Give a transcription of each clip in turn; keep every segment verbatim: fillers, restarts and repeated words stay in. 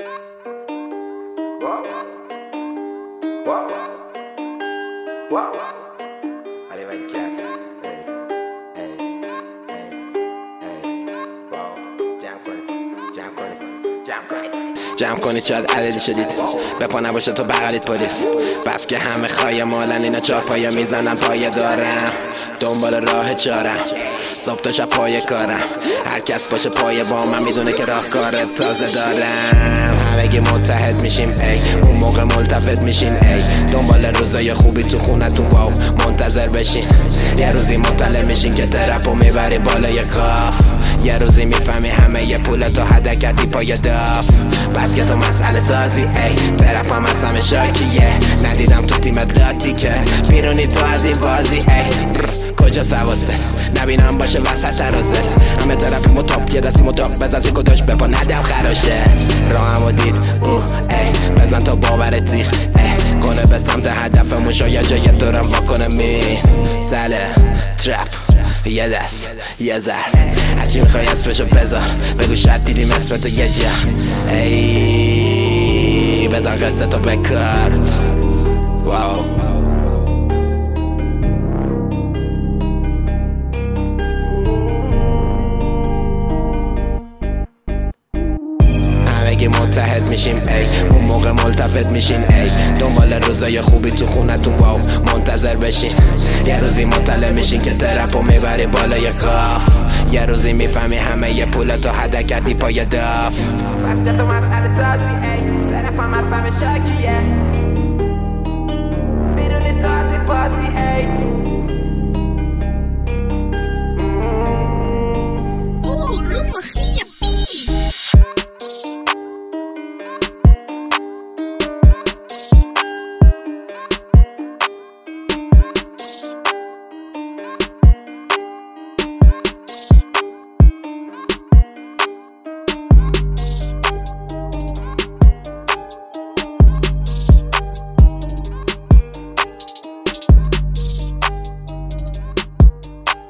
جمع کنید شاید عددی شدید به پا نباشه تو بغلید پلیس بس که همه خواهی مالن اینا چار پایا میزنن پایه دارم دنبال راه چارم صبح تا شب پای کارم هر کس باشه پای با من میدونه که راه کار تازه دارم همگی متحد میشیم ای اون موقع ملتفت میشین ای دنبال روزای خوبی تو خونتون واو منتظر بشین یه روزی مطلع میشین که ترپو میبری بالای قاف یه روزی میفهمی همه یه پولتو هده کردی پای داف بس که تو مسئله سازی ای ترپ هم از همه شاکیه ندیدم تو تیمت لاتی که بیرونی تو از این بازی ای کجا سواست نبینم باشه وسط ترازه همه طرفی مطاب یه دستی مطاب بزن سی کداش بپا ندم خراشه راهمو دید اوه ای بزن تا باورت زیخ ای کنه به سمت هدفمون شاید جای دورم واکنه می تله ترپ یه دست یه زر هرچی میخوای اسمشو بذار بگو شاید دیدیم اسمتو یه جا ای بزن قصه تو بکارد واو متحد میشیم ای اون موقع ملتفت میشین ای دنبال روزای خوبی تو خونتون واو منتظر بشین یه روزی مطلع میشین که ترپو میبری بالای قاف یه روزی میفهمی همه یه پولتو هده کردی پای داف بس که تو مسئله سازی ای ترپ هم از همه شاکیه بیرونی تو از این بازی ای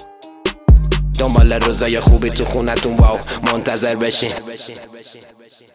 دنبال روزای خوبی تو خونتون واو منتظر بشین